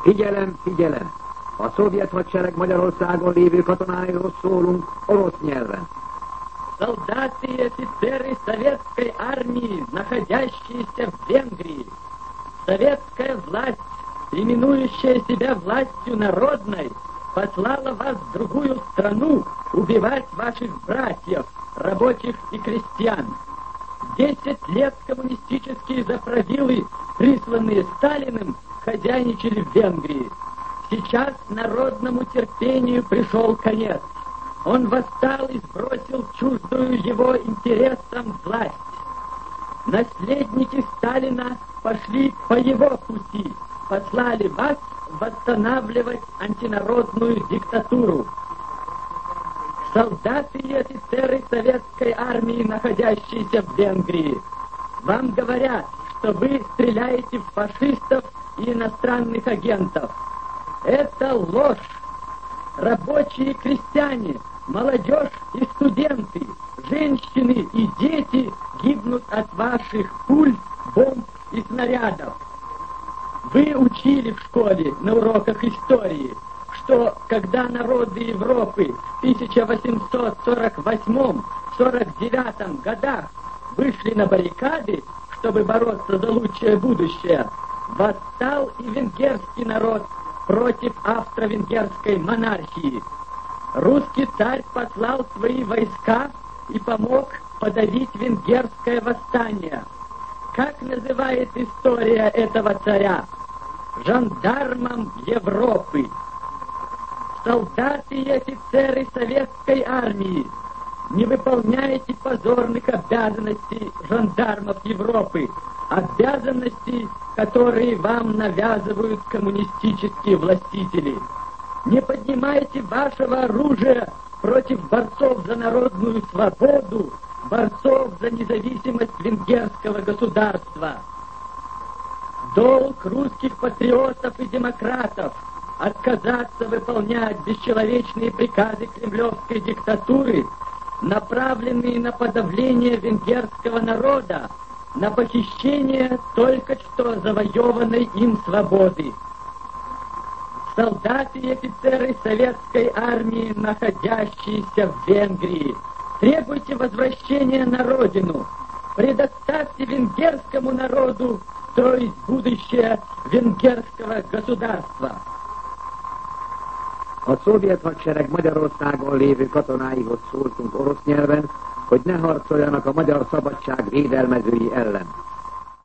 Figyelem, figyelem! A szovjet hadsereg Magyarországon lévő katonáiról szólunk orosz nyelven. Солдаты и офицеры советской армии, находящиеся в Венгрии. Советская власть, именующая себя властью народной, послала вас в другую страну убивать ваших братьев, рабочих и крестьян. 10 лет коммунистические заправилы, присланные Сталиным, хозяйничали в Венгрии. Сейчас народному терпению пришел конец. Он восстал и сбросил чуждую его интересам власть. Наследники Сталина пошли по его пути, послали вас восстанавливать антинародную диктатуру. Солдаты и офицеры советской армии, находящиеся в Венгрии, вам говорят, что вы стреляете в фашистов и иностранных агентов. Это ложь. Рабочие и крестьяне, молодежь и студенты, женщины и дети гибнут от ваших пуль, бомб и снарядов. Вы учили в школе на уроках истории, что когда народы Европы в 1848-49 годах вышли на баррикады, чтобы бороться за лучшее будущее, восстал и венгерский народ против австро-венгерской монархии. Русский царь послал свои войска и помог подавить венгерское восстание. Как называет история этого царя? Жандармом Европы. Солдаты и офицеры советской армии, не выполняете позорных обязанностей жандармов Европы, обязанностей, которые вам навязывают коммунистические властители. Не поднимайте вашего оружия против борцов за народную свободу, борцов за независимость венгерского государства. Долг русских патриотов и демократов отказаться выполнять бесчеловечные приказы кремлевской диктатуры, направленные на подавление венгерского народа, на похищение только что завоеванной им свободы. Солдаты и офицеры советской армии, находящиеся в Венгрии, требуйте возвращения на родину, предоставьте венгерскому народу строить будущее венгерского государства. A szovjet hadsereg Magyarországon lévő katonáihoz szóltunk orosz nyelven, hogy ne harcoljanak a magyar szabadság védelmezői ellen.